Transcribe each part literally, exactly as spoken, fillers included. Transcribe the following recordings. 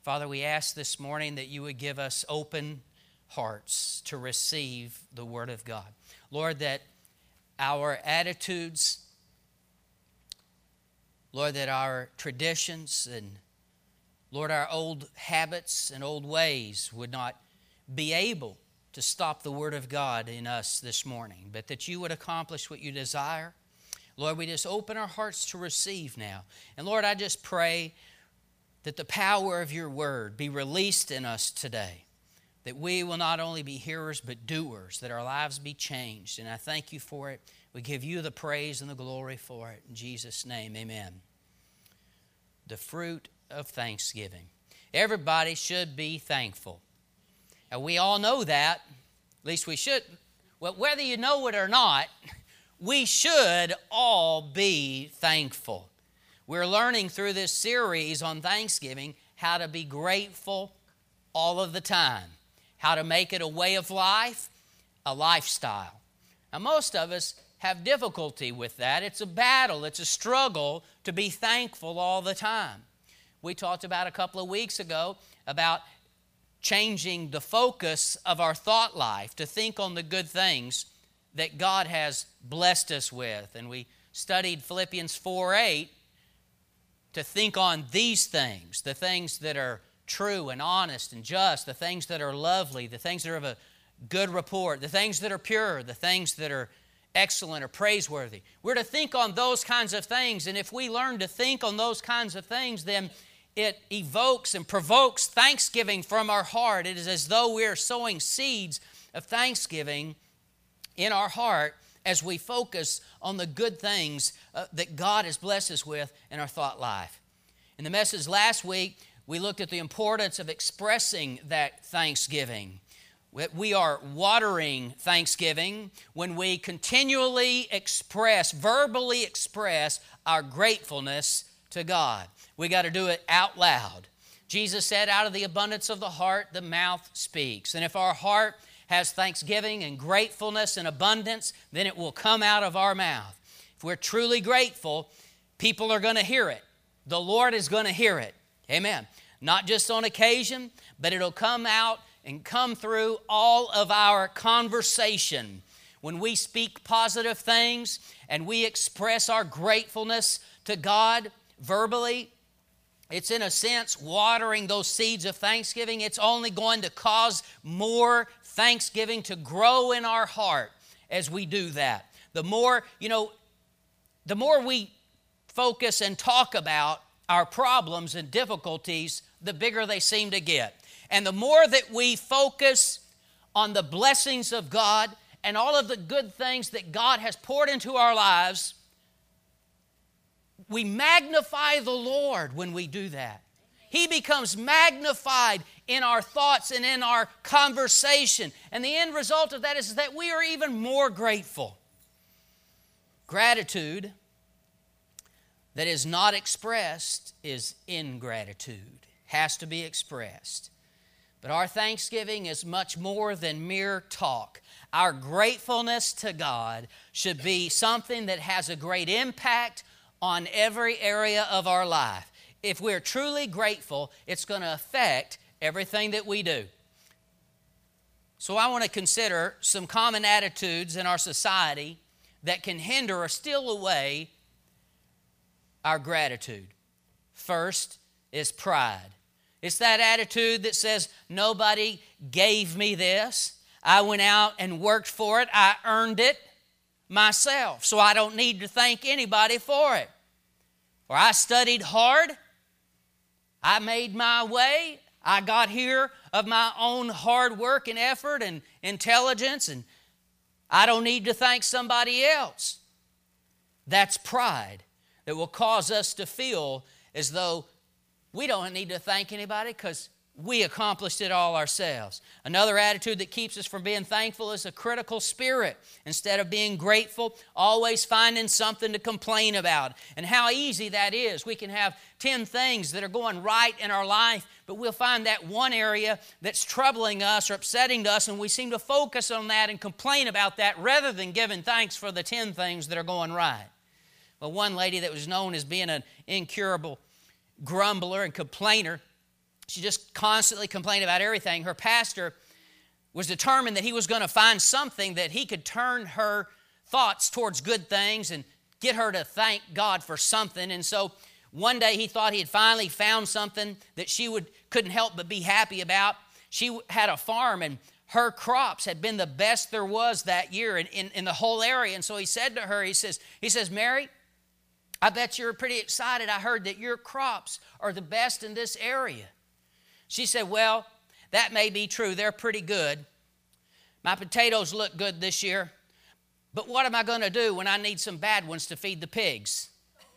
Father, we ask this morning that you would give us open hearts to receive the Word of God. Lord, that our attitudes, Lord, that our traditions and, Lord, our old habits and old ways would not be able to stop the Word of God in us this morning, but that you would accomplish what you desire. Lord, we just open our hearts to receive now. And Lord, I just pray that the power of your Word be released in us today, that we will not only be hearers but doers, that our lives be changed. And I thank you for it. We give you the praise and the glory for it. In Jesus' name, amen. The fruit of thanksgiving. Everybody should be thankful. And we all know that, at least we should. Well, whether you know it or not, we should all be thankful. We're learning through this series on Thanksgiving how to be grateful all of the time, how to make it a way of life, a lifestyle. Now, most of us have difficulty with that. It's a battle, it's a struggle to be thankful all the time. We talked about a couple of weeks ago about changing the focus of our thought life to think on the good things that God has blessed us with. And we studied Philippians four eight to think on these things, the things that are true and honest and just, the things that are lovely, the things that are of a good report, the things that are pure, the things that are excellent or praiseworthy. We're to think on those kinds of things, and if we learn to think on those kinds of things, then it evokes and provokes thanksgiving from our heart. It is as though we are sowing seeds of thanksgiving in our heart as we focus on the good things uh, that God has blessed us with in our thought life. In the message last week, we looked at the importance of expressing that thanksgiving. We are watering thanksgiving when we continually express, verbally express our gratefulness to God. We got to do it out loud. Jesus said, out of the abundance of the heart, the mouth speaks. And if our heart has thanksgiving and gratefulness and abundance, then it will come out of our mouth. If we're truly grateful, people are going to hear it. The Lord is going to hear it. Amen. Not just on occasion, but it'll come out and come through all of our conversation. When we speak positive things and we express our gratefulness to God verbally, it's in a sense watering those seeds of thanksgiving. It's only going to cause more thanksgiving to grow in our heart as we do that. The more, you know, the more we focus and talk about our problems and difficulties, the bigger they seem to get. And the more that we focus on the blessings of God and all of the good things that God has poured into our lives, we magnify the Lord when we do that. He becomes magnified in our thoughts and in our conversation. And the end result of that is that we are even more grateful. Gratitude that is not expressed is ingratitude. Has to be expressed. But our thanksgiving is much more than mere talk. Our gratefulness to God should be something that has a great impact on every area of our life. If we're truly grateful, it's going to affect everything that we do. So I want to consider some common attitudes in our society that can hinder or steal away our gratitude. First is pride. It's that attitude that says, nobody gave me this. I went out and worked for it. I earned it myself, so I don't need to thank anybody for it. Or I studied hard. I made my way. I got here of my own hard work and effort and intelligence, and I don't need to thank somebody else. That's pride that will cause us to feel as though we don't need to thank anybody because we accomplished it all ourselves. Another attitude that keeps us from being thankful is a critical spirit. Instead of being grateful, always finding something to complain about. And how easy that is. We can have ten things that are going right in our life, but we'll find that one area that's troubling us or upsetting us, and we seem to focus on that and complain about that rather than giving thanks for the ten things that are going right. Well, one lady that was known as being an incurable grumbler and complainer, she just constantly complained about everything. Her pastor was determined that he was going to find something that he could turn her thoughts towards good things and get her to thank God for something. And so one day he thought he had finally found something that she would couldn't help but be happy about. She had a farm, and her crops had been the best there was that year in, in, in the whole area. And so he said to her, he says, he says, Mary, I bet you're pretty excited. I heard that your crops are the best in this area. She said, well, that may be true. They're pretty good. My potatoes look good this year. But what am I going to do when I need some bad ones to feed the pigs?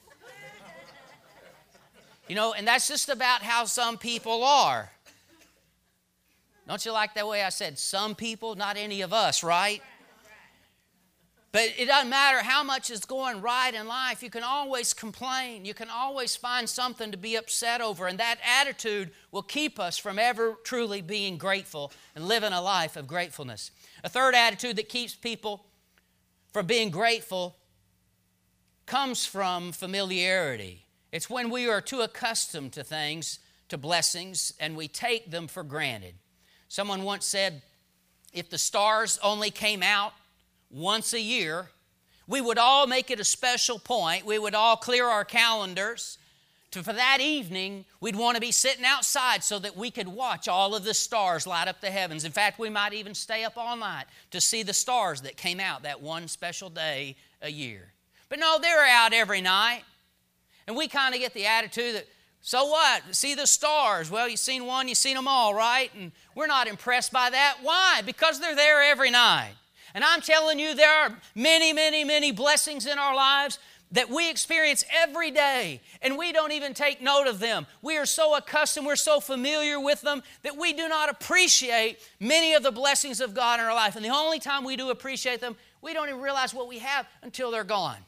You know, and that's just about how some people are. Don't you like that way I said some people? Not any of us, right? But it doesn't matter how much is going right in life. You can always complain. You can always find something to be upset over. And that attitude will keep us from ever truly being grateful and living a life of gratefulness. A third attitude that keeps people from being grateful comes from familiarity. It's when we are too accustomed to things, to blessings, and we take them for granted. Someone once said, if the stars only came out once a year, we would all make it a special point. We would all clear our calendars. To, for that evening, we'd want to be sitting outside so that we could watch all of the stars light up the heavens. In fact, we might even stay up all night to see the stars that came out that one special day a year. But no, they're out every night. And we kind of get the attitude that, so what? See the stars. Well, you've seen one, you've seen them all, right? And we're not impressed by that. Why? Because they're there every night. And I'm telling you, there are many, many, many blessings in our lives that we experience every day, and we don't even take note of them. We are so accustomed, we're so familiar with them that we do not appreciate many of the blessings of God in our life. And the only time we do appreciate them, we don't even realize what we have until they're gone.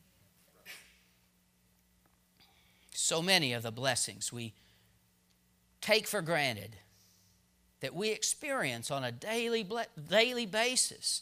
So many of the blessings we take for granted that we experience on a daily, daily basis.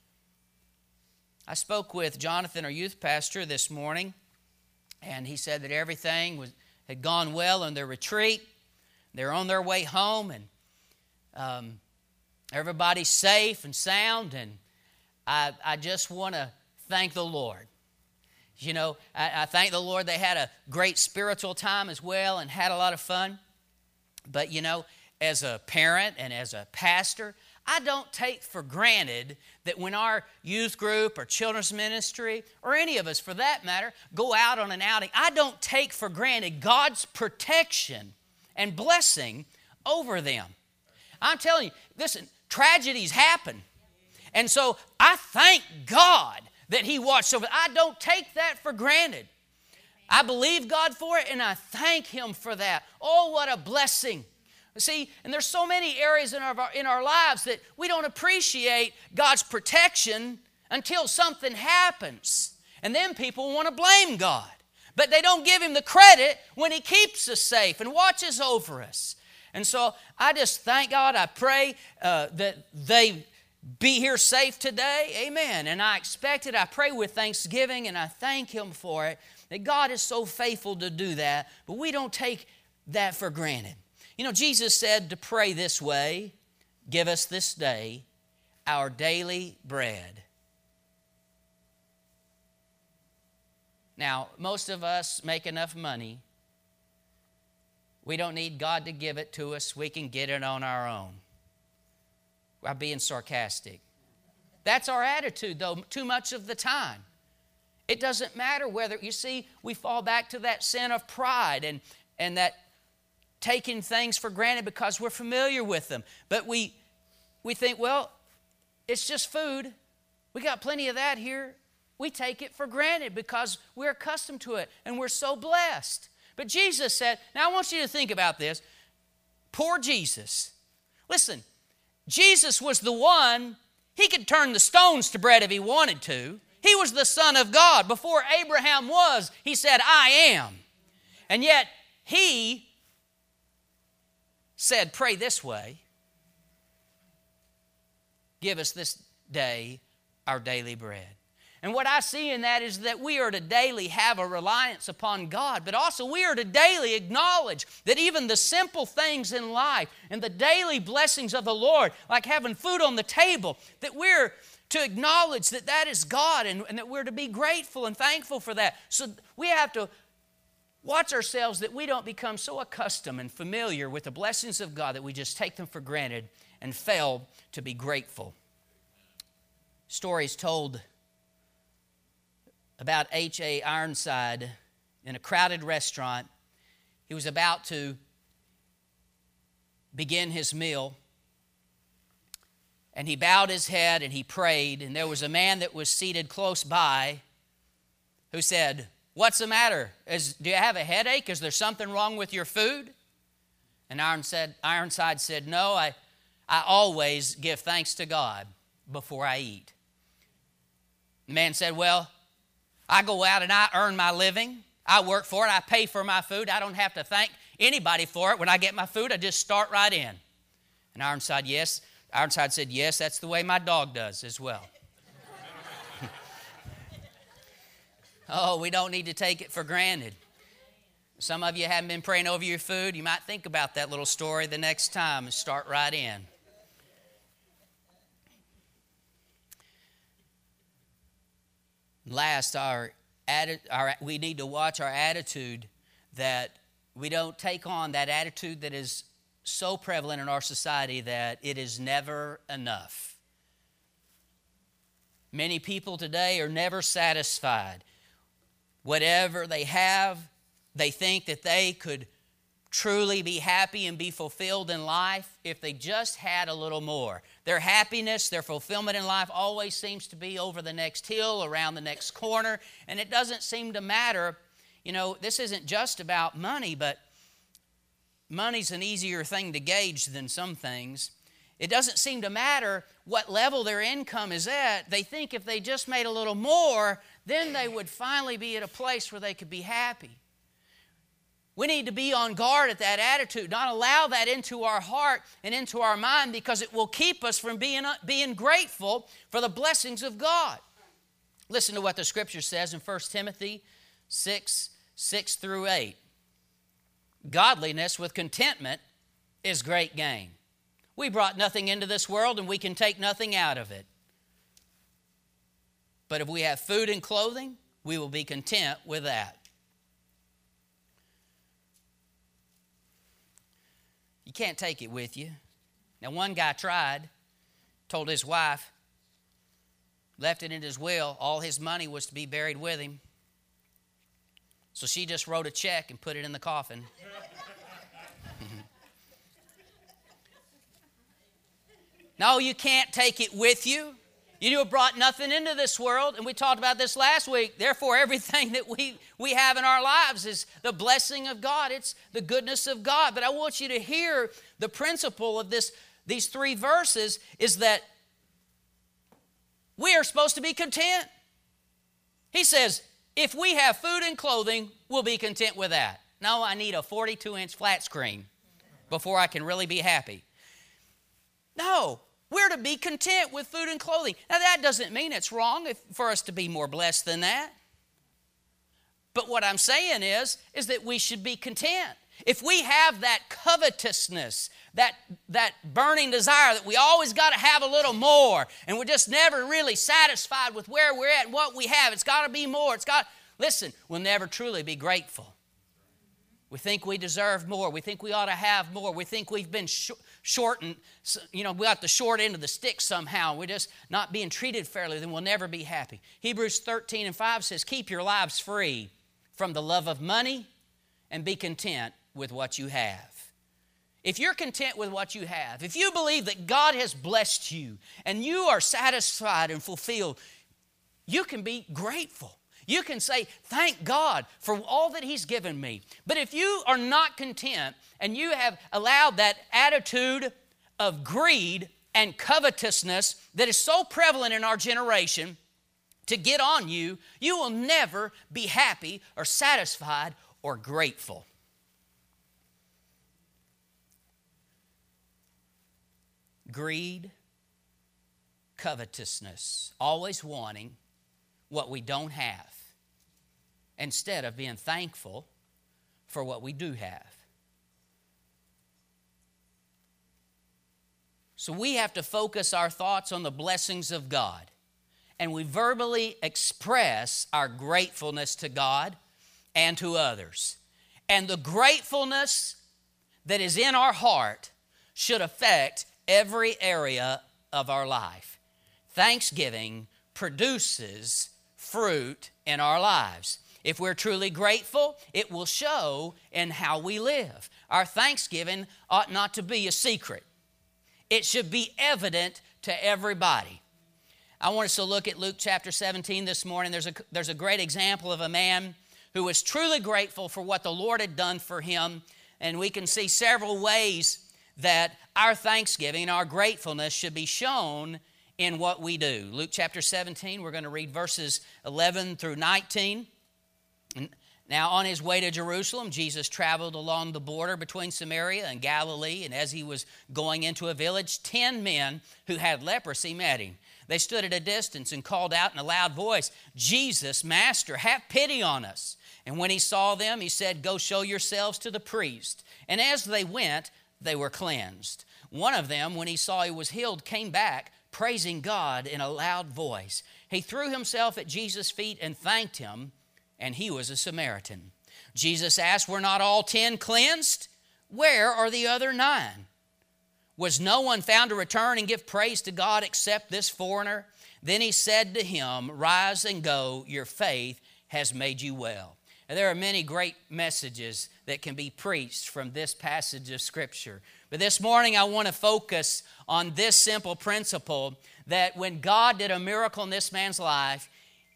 I spoke with Jonathan, our youth pastor, this morning, and he said that everything was, had gone well in their retreat. They're on their way home, and um, everybody's safe and sound, and I, I just want to thank the Lord. You know, I, I thank the Lord they had a great spiritual time as well and had a lot of fun. But, you know, as a parent and as a pastor, I don't take for granted that when our youth group or children's ministry, or any of us for that matter, go out on an outing, I don't take for granted God's protection and blessing over them. I'm telling you, listen, tragedies happen. And so I thank God that He watched over. I don't take that for granted. I believe God for it, and I thank Him for that. Oh, what a blessing. See, and there's so many areas in our, in our lives that we don't appreciate God's protection until something happens. And then people want to blame God. But they don't give Him the credit when He keeps us safe and watches over us. And so I just thank God. I pray uh, that they be here safe today. Amen. And I expect it. I pray with thanksgiving, and I thank Him for it. That God is so faithful to do that, but we don't take that for granted. You know, Jesus said to pray this way, give us this day our daily bread. Now, most of us make enough money. We don't need God to give it to us. We can get it on our own. I'm being sarcastic. That's our attitude, though, too much of the time. It doesn't matter whether, you see, we fall back to that sin of pride and, and that taking things for granted because we're familiar with them. But we we think, well, it's just food. We got plenty of that here. We take it for granted because we're accustomed to it and we're so blessed. But Jesus said, now I want you to think about this. Poor Jesus. Listen, Jesus was the one, He could turn the stones to bread if He wanted to. He was the Son of God. Before Abraham was, He said, I am. And yet, He said, pray this way, give us this day our daily bread. And what I see in that is that we are to daily have a reliance upon God, but also we are to daily acknowledge that even the simple things in life and the daily blessings of the Lord, like having food on the table, that we're to acknowledge that that is God and, and that we're to be grateful and thankful for that. So we have to watch ourselves that we don't become so accustomed and familiar with the blessings of God that we just take them for granted and fail to be grateful. Stories told about H A Ironside in a crowded restaurant. He was about to begin his meal, and he bowed his head and he prayed, and there was a man that was seated close by who said, "What's the matter? Is, do you have a headache? Is there something wrong with your food?" And Ironside, Ironside said, "No, I, I always give thanks to God before I eat." The man said, "Well, I go out and I earn my living. I work for it. I pay for my food. I don't have to thank anybody for it. When I get my food, I just start right in." And Ironside, yes. Ironside said, "Yes, that's the way my dog does as well." Oh, we don't need to take it for granted. Some of you haven't been praying over your food. You might think about that little story the next time and start right in. Last, our, our we need to watch our attitude, that we don't take on that attitude that is so prevalent in our society that it is never enough. Many people today are never satisfied. Whatever they have, they think that they could truly be happy and be fulfilled in life if they just had a little more. Their happiness, their fulfillment in life always seems to be over the next hill, around the next corner, and it doesn't seem to matter. You know, this isn't just about money, but money's an easier thing to gauge than some things. It doesn't seem to matter what level their income is at. They think if they just made a little more, then they would finally be at a place where they could be happy. We need to be on guard at that attitude, not allow that into our heart and into our mind, because it will keep us from being, being grateful for the blessings of God. Listen to what the Scripture says in First Timothy six, six through eight. "Godliness with contentment is great gain. We brought nothing into this world, and we can take nothing out of it. But if we have food and clothing, we will be content with that." You can't take it with you. Now, one guy tried, told his wife, left it in his will, all his money was to be buried with him. So she just wrote a check and put it in the coffin. No, you can't take it with you. You have brought nothing into this world, and we talked about this last week. Therefore, everything that we, we have in our lives is the blessing of God. It's the goodness of God. But I want you to hear the principle of this, these three verses is that we are supposed to be content. He says, if we have food and clothing, we'll be content with that. No, I need a forty-two inch flat screen before I can really be happy. No. We're to be content with food and clothing. Now, that doesn't mean it's wrong if, for us to be more blessed than that. But what I'm saying is, is that we should be content. If we have that covetousness, that, that burning desire that we always got to have a little more, and we're just never really satisfied with where we're at and what we have, it's got to be more. It's got, listen, we'll never truly be grateful. We think we deserve more. We think we ought to have more. We think we've been sh- shortened. You know, we got the short end of the stick somehow. We're just not being treated fairly. Then we'll never be happy. Hebrews thirteen and five says, keep your lives free from the love of money and be content with what you have. If you're content with what you have, if you believe that God has blessed you and you are satisfied and fulfilled, you can be grateful. You can say, thank God for all that He's given me. But if you are not content and you have allowed that attitude of greed and covetousness that is so prevalent in our generation to get on you, you will never be happy or satisfied or grateful. Greed, covetousness, always wanting what we don't have instead of being thankful for what we do have. So we have to focus our thoughts on the blessings of God. And we verbally express our gratefulness to God and to others. And the gratefulness that is in our heart should affect every area of our life. Thanksgiving produces fruit in our lives. If we're truly grateful, it will show in how we live. Our thanksgiving ought not to be a secret. It should be evident to everybody. I want us to look at Luke chapter seventeen this morning. There's a, there's a great example of a man who was truly grateful for what the Lord had done for him. And we can see several ways that our thanksgiving, our gratefulness should be shown in what we do. Luke chapter seventeen, we're going to read verses eleven through nineteen. Now, on his way to Jerusalem, Jesus traveled along the border between Samaria and Galilee, and as he was going into a village, ten men who had leprosy met him. They stood at a distance and called out in a loud voice, "Jesus, Master, have pity on us." And when he saw them, he said, "Go show yourselves to the priest." And as they went, they were cleansed. One of them, when he saw he was healed, came back, praising God in a loud voice. He threw himself at Jesus' feet and thanked him, and he was a Samaritan. Jesus asked, "Were not all ten cleansed? Where are the other nine? Was no one found to return and give praise to God except this foreigner?" Then he said to him, "Rise and go, your faith has made you well." And there are many great messages that can be preached from this passage of Scripture. But this morning I want to focus on this simple principle that when God did a miracle in this man's life,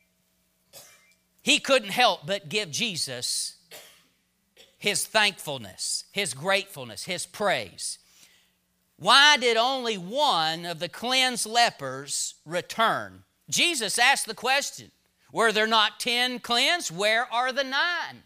he couldn't help but give Jesus his thankfulness, his gratefulness, his praise. Why did only one of the cleansed lepers return? Jesus asked the question, were there not ten cleansed? Where are the nine?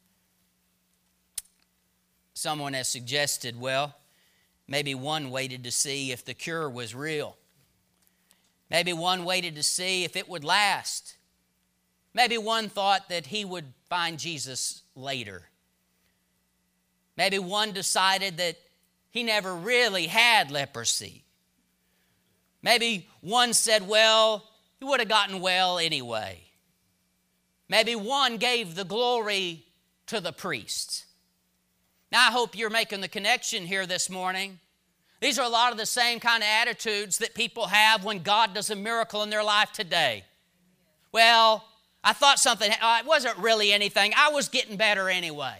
Someone has suggested, well, maybe one waited to see if the cure was real. Maybe one waited to see if it would last. Maybe one thought that he would find Jesus later. Maybe one decided that he never really had leprosy. Maybe one said, well, he would have gotten well anyway. Maybe one gave the glory to the priest. Now, I hope you're making the connection here this morning. These are a lot of the same kind of attitudes that people have when God does a miracle in their life today. Well, I thought something, uh, it wasn't really anything. I was getting better anyway.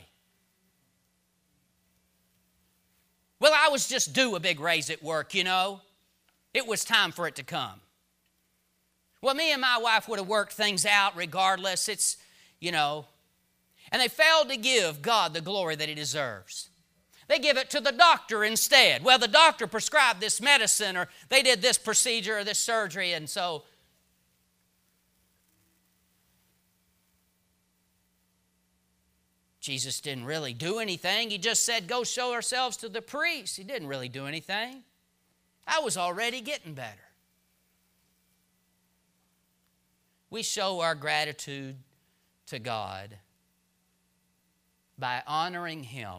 Well, I was just due a big raise at work, you know. It was time for it to come. Well, me and my wife would have worked things out regardless. It's, you know. And they failed to give God the glory that he deserves. They give it to the doctor instead. Well, the doctor prescribed this medicine, or they did this procedure or this surgery, and so Jesus didn't really do anything. He just said, go show ourselves to the priest. He didn't really do anything. I was already getting better. We show our gratitude to God by honoring him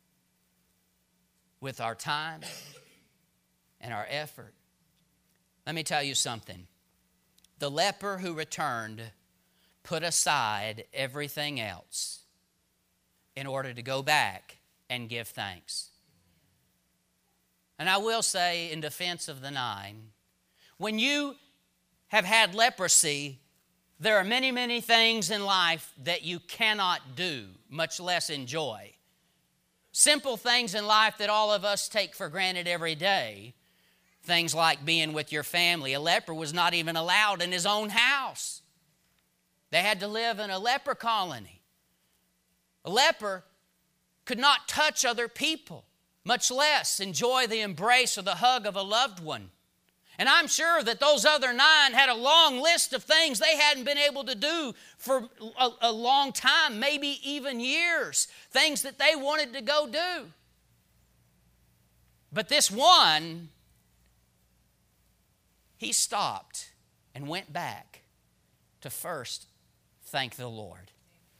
with our time and our effort. Let me tell you something. The leper who returned put aside everything else in order to go back and give thanks. And I will say in defense of the nine, when you have had leprosy, there are many, many things in life that you cannot do, much less enjoy. Simple things in life that all of us take for granted every day. Things like being with your family. A leper was not even allowed in his own house. They had to live in a leper colony. A leper could not touch other people, much less enjoy the embrace or the hug of a loved one. And I'm sure that those other nine had a long list of things they hadn't been able to do for a, a long time, maybe even years, things that they wanted to go do. But this one, he stopped and went back to to first thank the Lord.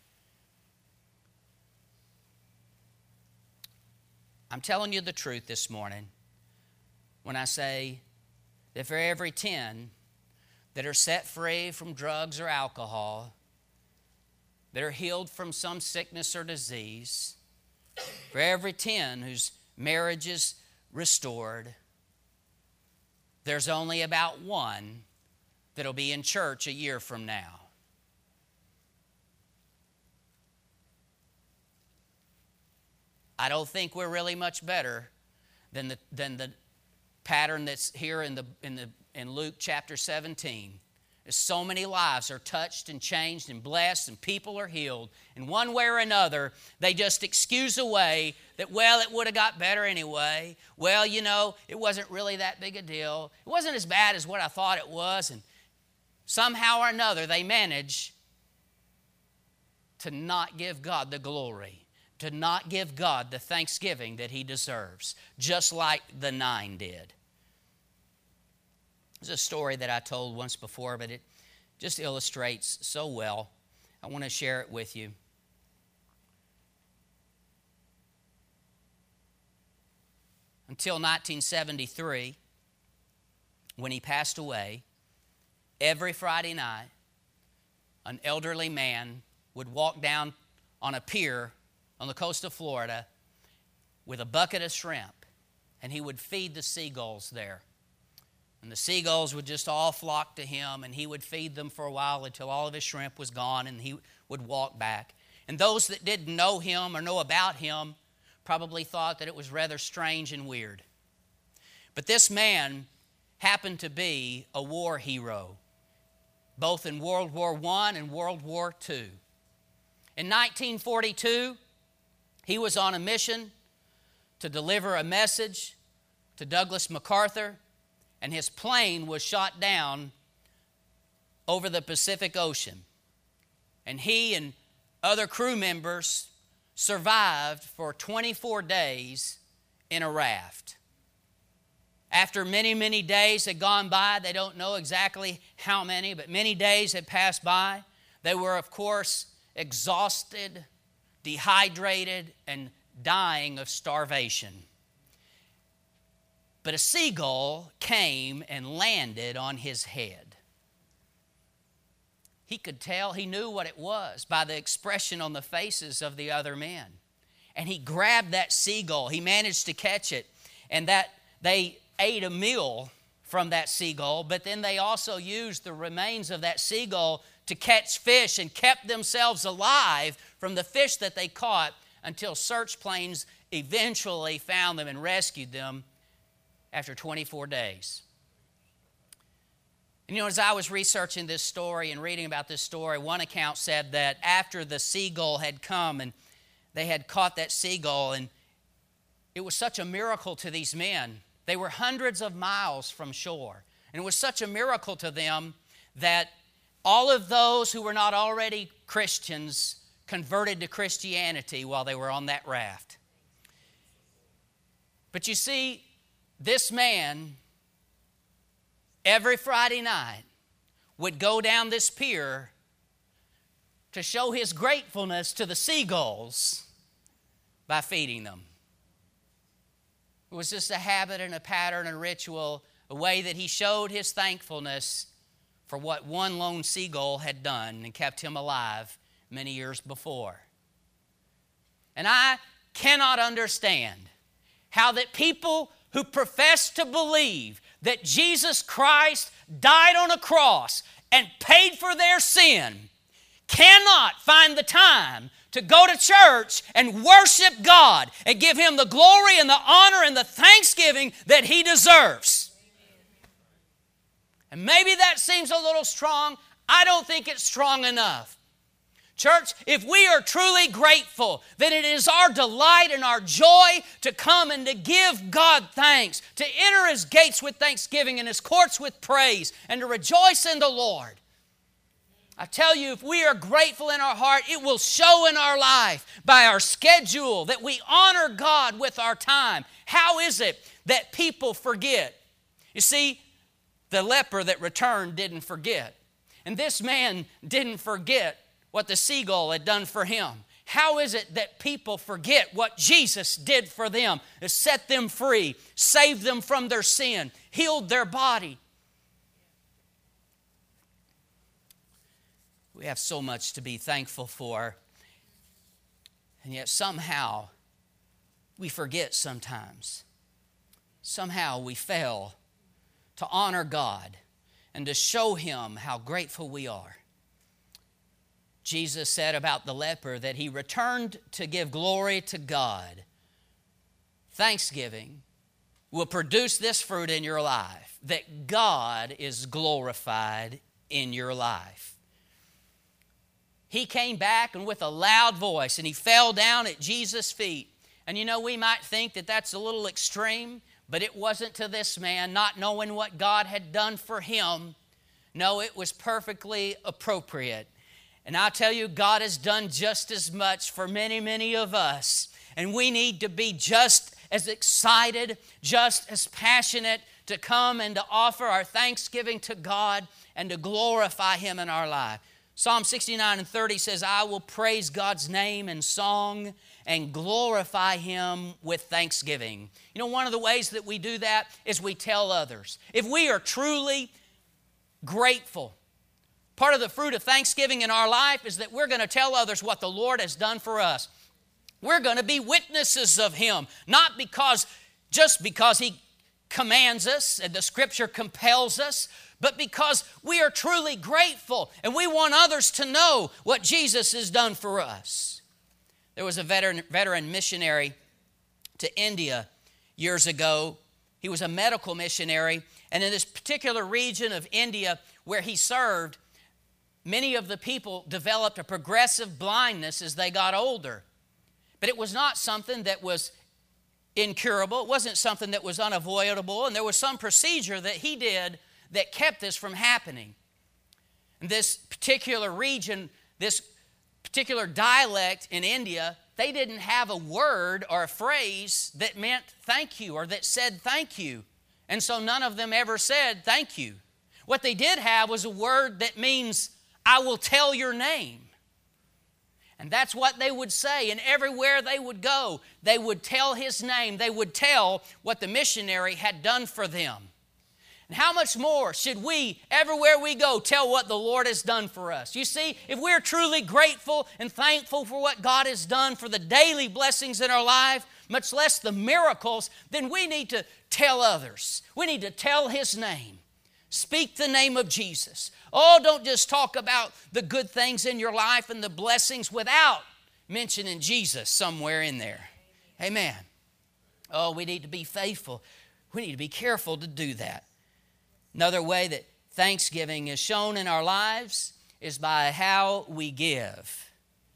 I'm telling you the truth this morning when I say that for every ten that are set free from drugs or alcohol, that are healed from some sickness or disease, for every ten whose marriage is restored, there's only about one that'll be in church a year from now. I don't think we're really much better than the, than the pattern that's here in, the, in, the, in Luke chapter seventeen. So many lives are touched and changed and blessed, and people are healed. In one way or another, they just excuse away that, well, it would have got better anyway. Well, you know, it wasn't really that big a deal. It wasn't as bad as what I thought it was. And somehow or another, they manage to not give God the glory, to not give God the thanksgiving that He deserves, just like the nine did. There's a story that I told once before, but it just illustrates so well. I want to share it with you. Until nineteen seventy-three, when he passed away, every Friday night, an elderly man would walk down on a pier on the coast of Florida with a bucket of shrimp, and he would feed the seagulls there. And the seagulls would just all flock to him, and he would feed them for a while until all of his shrimp was gone, and he would walk back. And those that didn't know him or know about him probably thought that it was rather strange and weird. But this man happened to be a war hero, both in World War One and World War Two. In nineteen forty-two, he was on a mission to deliver a message to Douglas MacArthur, and his plane was shot down over the Pacific Ocean. And he and other crew members survived for twenty-four days in a raft. After many, many days had gone by, they don't know exactly how many, but many days had passed by. They were, of course, exhausted, dehydrated, and dying of starvation. But a seagull came and landed on his head. He could tell, he knew what it was by the expression on the faces of the other men. And he grabbed that seagull. He managed to catch it. And that they ate a meal from that seagull, but then they also used the remains of that seagull to catch fish and kept themselves alive from the fish that they caught until search planes eventually found them and rescued them after twenty-four days. And you know, as I was researching this story and reading about this story, one account said that after the seagull had come and they had caught that seagull, and it was such a miracle to these men. They were hundreds of miles from shore. And it was such a miracle to them that all of those who were not already Christians converted to Christianity while they were on that raft. But you see, this man, every Friday night, would go down this pier to show his gratefulness to the seagulls by feeding them. It was just a habit and a pattern and ritual, a way that he showed his thankfulness for what one lone seagull had done and kept him alive many years before. And I cannot understand how that people who profess to believe that Jesus Christ died on a cross and paid for their sin cannot find the time to go to church and worship God and give Him the glory and the honor and the thanksgiving that He deserves. And maybe that seems a little strong. I don't think it's strong enough. Church, if we are truly grateful, then it is our delight and our joy to come and to give God thanks, to enter His gates with thanksgiving and His courts with praise, and to rejoice in the Lord. I tell you, if we are grateful in our heart, it will show in our life by our schedule that we honor God with our time. How is it that people forget? You see, the leper that returned didn't forget. And this man didn't forget what the seagull had done for him. How is it that people forget what Jesus did for them? To set them free, saved them from their sin, healed their body. We have so much to be thankful for. And yet somehow we forget sometimes. Somehow we fail to honor God and to show Him how grateful we are. Jesus said about the leper that he returned to give glory to God. Thanksgiving will produce this fruit in your life, that God is glorified in your life. He came back and with a loud voice, and he fell down at Jesus' feet. And you know, we might think that that's a little extreme, but it wasn't to this man, not knowing what God had done for him. No, it was perfectly appropriate. And I tell you, God has done just as much for many, many of us. And we need to be just as excited, just as passionate to come and to offer our thanksgiving to God and to glorify Him in our life. Psalm sixty-nine and thirty says, I will praise God's name in song and glorify Him with thanksgiving. You know, one of the ways that we do that is we tell others. If we are truly grateful, part of the fruit of thanksgiving in our life is that we're going to tell others what the Lord has done for us. We're going to be witnesses of Him, not because, just because He commands us and the Scripture compels us, but because we are truly grateful and we want others to know what Jesus has done for us. There was a veteran, veteran missionary to India years ago. He was a medical missionary, and in this particular region of India where he served, many of the people developed a progressive blindness as they got older. But it was not something that was incurable. It wasn't something that was unavoidable. And there was some procedure that he did that kept this from happening. And this particular region, this particular dialect in India, they didn't have a word or a phrase that meant thank you or that said thank you. And so none of them ever said thank you. What they did have was a word that means I will tell your name. And that's what they would say. And everywhere they would go, they would tell His name. They would tell what the missionary had done for them. And how much more should we, everywhere we go, tell what the Lord has done for us? You see, if we're truly grateful and thankful for what God has done, for the daily blessings in our life, much less the miracles, then we need to tell others. We need to tell His name. Speak the name of Jesus. Oh, don't just talk about the good things in your life and the blessings without mentioning Jesus somewhere in there. Amen. Oh, we need to be faithful. We need to be careful to do that. Another way that thanksgiving is shown in our lives is by how we give.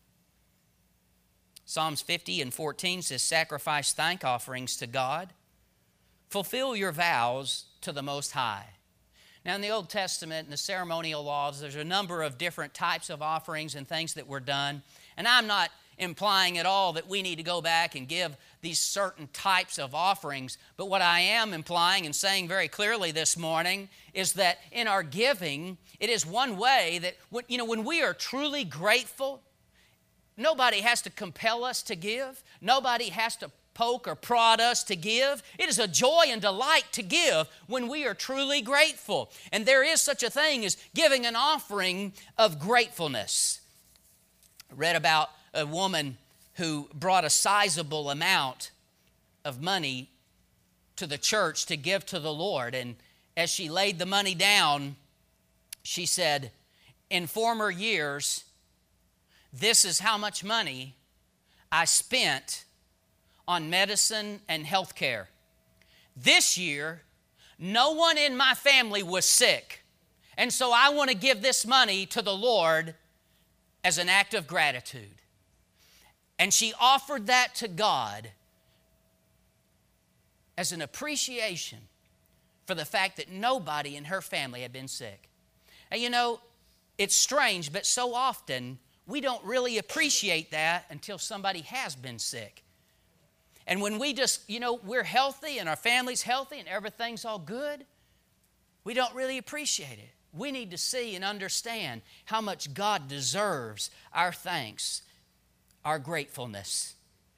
Psalms fifty and fourteen says, sacrifice thank offerings to God. Fulfill your vows to the Most High. Now, in the Old Testament, in the ceremonial laws, there's a number of different types of offerings and things that were done. And I'm not implying at all that we need to go back and give these certain types of offerings. But what I am implying and saying very clearly this morning is that in our giving, it is one way that, when, you know, when we are truly grateful, nobody has to compel us to give. Nobody has to poke or prod us to give. It is a joy and delight to give when we are truly grateful. And there is such a thing as giving an offering of gratefulness. I read about a woman who brought a sizable amount of money to the church to give to the Lord. And as she laid the money down, she said, in former years, this is how much money I spent on medicine and health care. This year, no one in my family was sick. And so I want to give this money to the Lord as an act of gratitude. And she offered that to God as an appreciation for the fact that nobody in her family had been sick. And you know, it's strange, but so often we don't really appreciate that until somebody has been sick. And when we just, you know, we're healthy and our family's healthy and everything's all good, we don't really appreciate it. we need to see and understand how much God deserves our thanks, our gratefulness.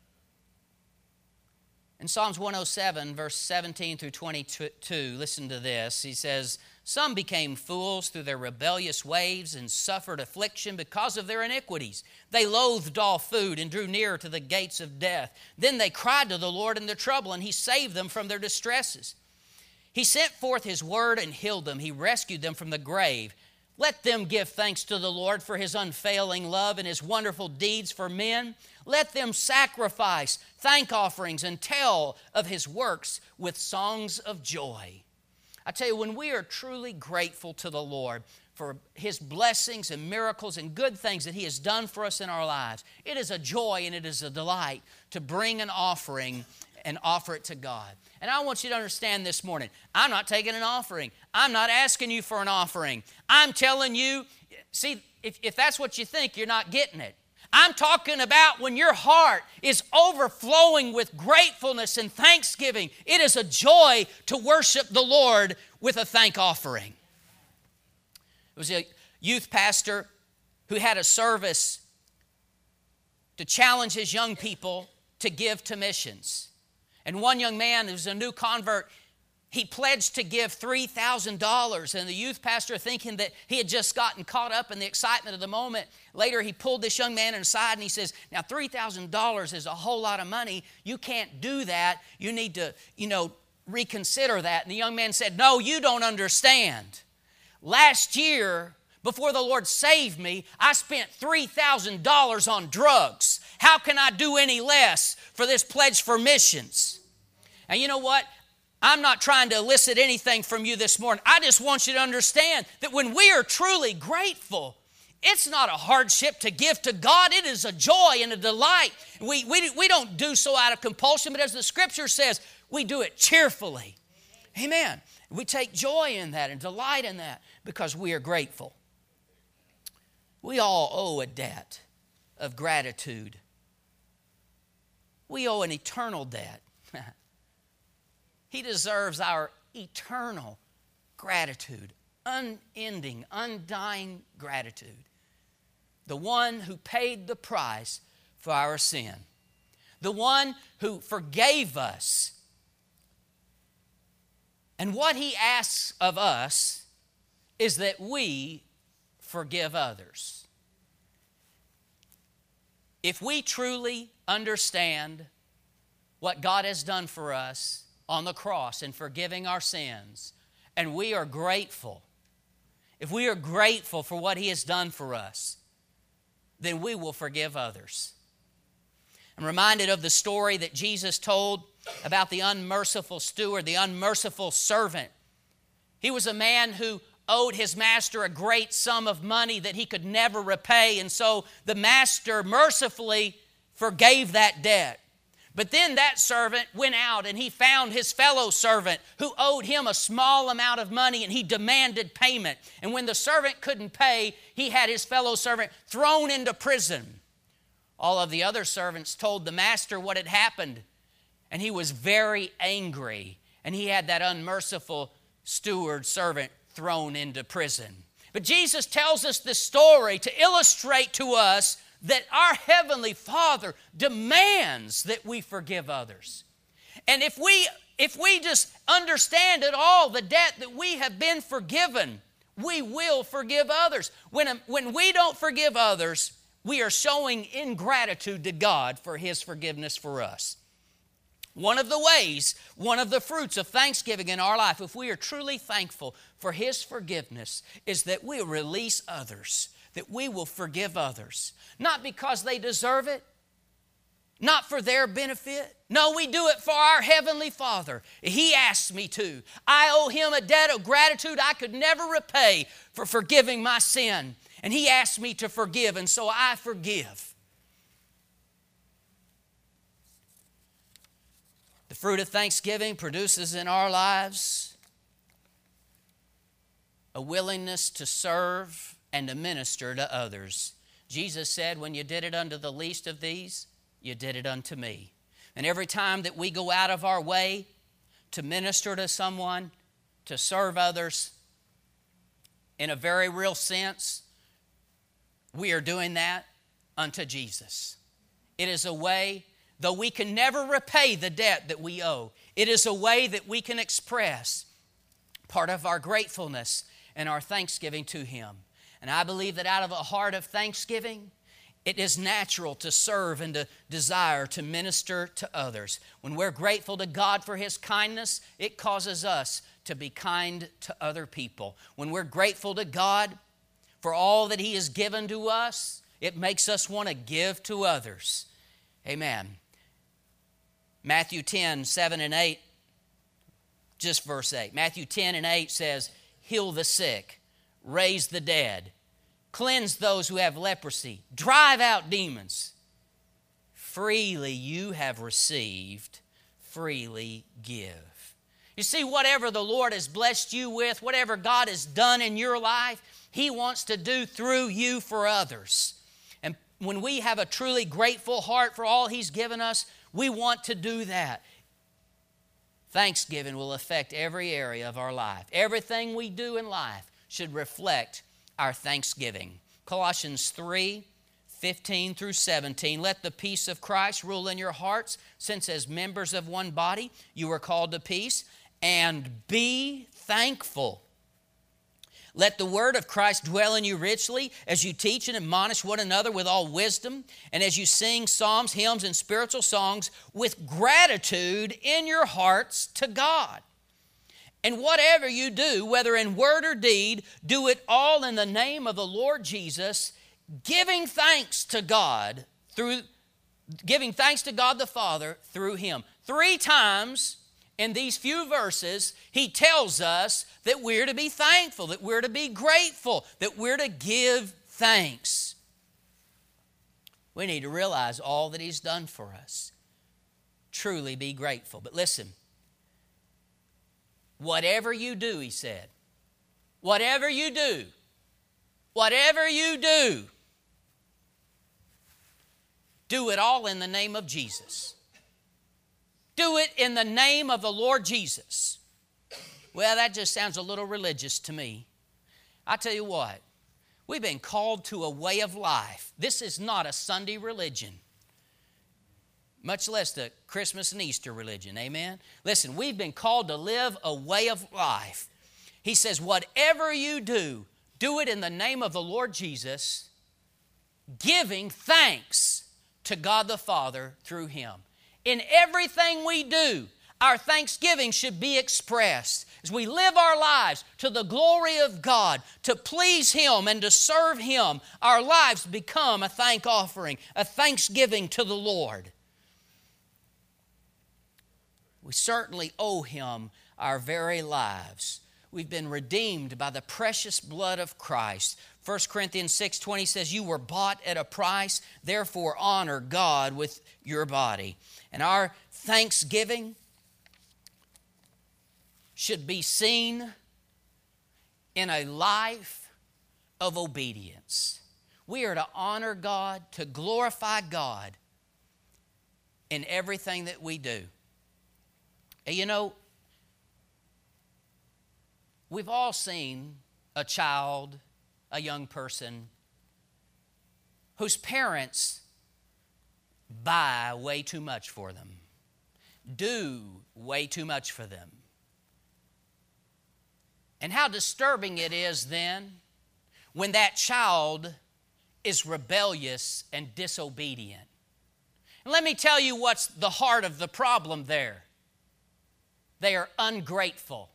In Psalms one oh seven, verse seventeen through twenty-two, listen to this. He says, "Some became fools through their rebellious ways and suffered affliction because of their iniquities. They loathed all food and drew near to the gates of death. Then they cried to the Lord in their trouble, and He saved them from their distresses. He sent forth His word and healed them. He rescued them from the grave. Let them give thanks to the Lord for His unfailing love and His wonderful deeds for men. Let them sacrifice thank offerings and tell of His works with songs of joy." I tell you, when we are truly grateful to the Lord for His blessings and miracles and good things that He has done for us in our lives, it is a joy and it is a delight to bring an offering and offer it to God. And I want you to understand this morning, I'm not taking an offering. I'm not asking you for an offering. I'm telling you, see, if, if that's what you think, you're not getting it. I'm talking about when your heart is overflowing with gratefulness and thanksgiving. It is a joy to worship the Lord with a thank offering. It was a youth pastor who had a service to challenge his young people to give to missions. And one young man who was a new convert, he pledged to give three thousand dollars. And the youth pastor, thinking that he had just gotten caught up in the excitement of the moment, later he pulled this young man aside and he says, "Now three thousand dollars is a whole lot of money. You can't do that. You need to, you know, reconsider that." And the young man said, "No, you don't understand. Last year, before the Lord saved me, I spent three thousand dollars on drugs. How can I do any less for this pledge for missions?" And you know what? I'm not trying to elicit anything from you this morning. I just want you to understand that when we are truly grateful, it's not a hardship to give to God. It is a joy and a delight. We, we, we don't do so out of compulsion, but as the Scripture says, we do it cheerfully. Amen. We take joy in that and delight in that because we are grateful. We all owe a debt of gratitude. We owe an eternal debt. He deserves our eternal gratitude, unending, undying gratitude. The one who paid the price for our sin. The one who forgave us. And what He asks of us is that we forgive others. If we truly understand what God has done for us on the cross in forgiving our sins, and we are grateful, if we are grateful for what He has done for us, then we will forgive others. I'm reminded of the story that Jesus told about the unmerciful steward, the unmerciful servant. He was a man who owed his master a great sum of money that he could never repay, and so the master mercifully forgave that debt. But then that servant went out and he found his fellow servant who owed him a small amount of money, and he demanded payment. And when the servant couldn't pay, he had his fellow servant thrown into prison. All of the other servants told the master what had happened, and he was very angry, and he had that unmerciful steward servant thrown into prison. But Jesus tells us this story to illustrate to us that our Heavenly Father demands that we forgive others. And if we, if we just understand at all the debt that we have been forgiven, we will forgive others. When, when we don't forgive others, we are showing ingratitude to God for His forgiveness for us. One of the ways, one of the fruits of thanksgiving in our life, if we are truly thankful for His forgiveness, is that we release others, that we will forgive others. Not because they deserve it, not for their benefit. No, we do it for our Heavenly Father. He asked me to. I owe Him a debt of gratitude I could never repay for forgiving my sin. And He asked me to forgive, and so I forgive. The fruit of thanksgiving produces in our lives a willingness to serve and to minister to others. Jesus said, "When you did it unto the least of these, you did it unto me." And every time that we go out of our way to minister to someone, to serve others, in a very real sense, we are doing that unto Jesus. It is a way, though we can never repay the debt that we owe, it is a way that we can express part of our gratefulness and our thanksgiving to Him. And I believe that out of a heart of thanksgiving, it is natural to serve and to desire to minister to others. When we're grateful to God for His kindness, it causes us to be kind to other people. When we're grateful to God for all that He has given to us, it makes us want to give to others. Amen. Matthew ten, seven and eight, just verse eight. Matthew ten and eight says, heal the sick, raise the dead, cleanse those who have leprosy, drive out demons. Freely you have received, freely give. You see, whatever the Lord has blessed you with, whatever God has done in your life, He wants to do through you for others. And when we have a truly grateful heart for all He's given us, we want to do that. Thanksgiving will affect every area of our life. Everything we do in life should reflect our thanksgiving. Colossians three, fifteen through seventeen. Let the peace of Christ rule in your hearts, since as members of one body you are called to peace, and be thankful. Let the word of Christ dwell in you richly as you teach and admonish one another with all wisdom, and as you sing psalms, hymns, and spiritual songs with gratitude in your hearts to God. And whatever you do, whether in word or deed, do it all in the name of the Lord Jesus, giving thanks to God through giving thanks to God the Father through Him. Three times in these few verses, He tells us that we're to be thankful, that we're to be grateful, that we're to give thanks. We need to realize all that He's done for us. Truly be grateful. But listen, whatever you do, He said, whatever you do, whatever you do, do it all in the name of Jesus. Do it in the name of the Lord Jesus. Well, that just sounds a little religious to me. I tell you what, we've been called to a way of life. This is not a Sunday religion, much less the Christmas and Easter religion. Amen? Listen, we've been called to live a way of life. He says, whatever you do, do it in the name of the Lord Jesus, giving thanks to God the Father through Him. In everything we do, our thanksgiving should be expressed as we live our lives to the glory of God, to please Him and to serve Him. Our lives become a thank offering, a thanksgiving to the Lord. We certainly owe Him our very lives. We've been redeemed by the precious blood of Christ. First Corinthians six twenty says, you were bought at a price, therefore honor God with your body. And our thanksgiving should be seen in a life of obedience. We are to honor God, to glorify God in everything that we do. And you know, we've all seen a child, a young person, whose parents buy way too much for them, do way too much for them. And how disturbing it is then when that child is rebellious and disobedient. And let me tell you what's the heart of the problem there. They are ungrateful.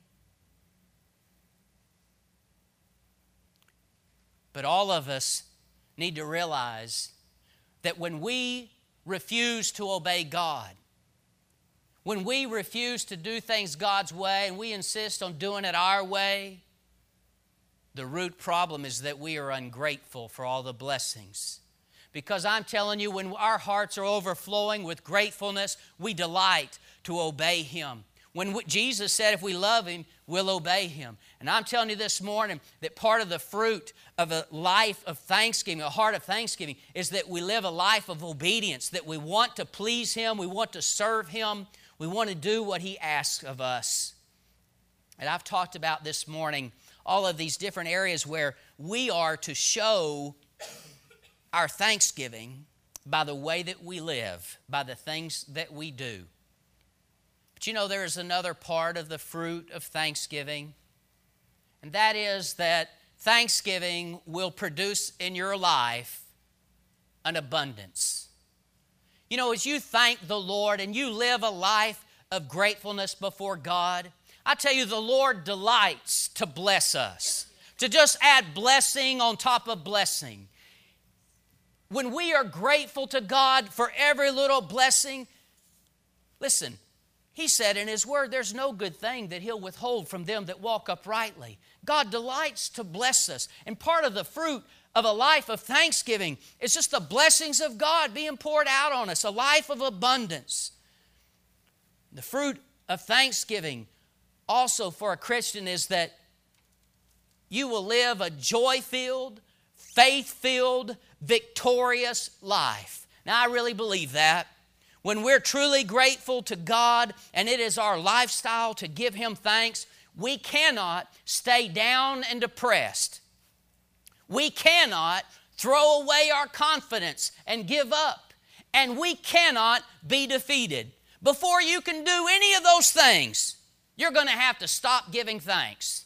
But all of us need to realize that when we refuse to obey God, when we refuse to do things God's way and we insist on doing it our way, the root problem is that we are ungrateful for all the blessings. Because I'm telling you, when our hearts are overflowing with gratefulness, we delight to obey Him. When we, Jesus said if we love Him, we'll obey Him. And I'm telling you this morning that part of the fruit of a life of thanksgiving, a heart of thanksgiving, is that we live a life of obedience, that we want to please Him, we want to serve Him, we want to do what He asks of us. And I've talked about this morning all of these different areas where we are to show our thanksgiving by the way that we live, by the things that we do. But you know, there is another part of the fruit of thanksgiving, and that is that thanksgiving will produce in your life an abundance. You know, as you thank the Lord and you live a life of gratefulness before God, I tell you, the Lord delights to bless us, to just add blessing on top of blessing. When we are grateful to God for every little blessing, listen, He said in His Word, there's no good thing that He'll withhold from them that walk uprightly. God delights to bless us. And part of the fruit of a life of thanksgiving is just the blessings of God being poured out on us, a life of abundance. The fruit of thanksgiving also for a Christian is that you will live a joy-filled, faith-filled, victorious life. Now, I really believe that. When we're truly grateful to God and it is our lifestyle to give Him thanks, we cannot stay down and depressed. We cannot throw away our confidence and give up. And we cannot be defeated. Before you can do any of those things, you're going to have to stop giving thanks.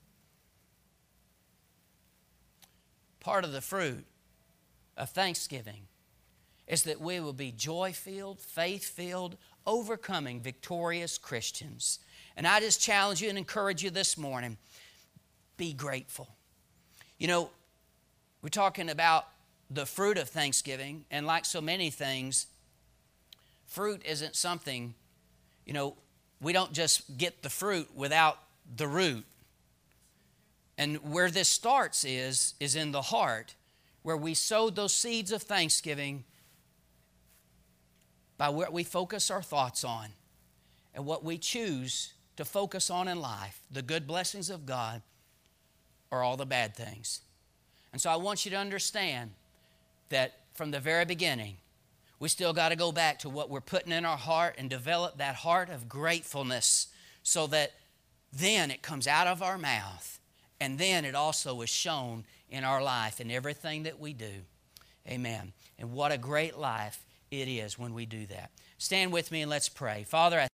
Part of the fruit of thanksgiving is that we will be joy-filled, faith-filled, overcoming, victorious Christians. And I just challenge you and encourage you this morning, be grateful. You know, we're talking about the fruit of thanksgiving, and like so many things, fruit isn't something, you know, we don't just get the fruit without the root. And where this starts is, is in the heart, where we sowed those seeds of thanksgiving by what we focus our thoughts on and what we choose to focus on in life, the good blessings of God or all the bad things. And so I want you to understand that from the very beginning, we still got to go back to what we're putting in our heart and develop that heart of gratefulness so that then it comes out of our mouth and then it also is shown in our life in everything that we do. Amen. And what a great life it is when we do that. Stand with me and let's pray. Father, I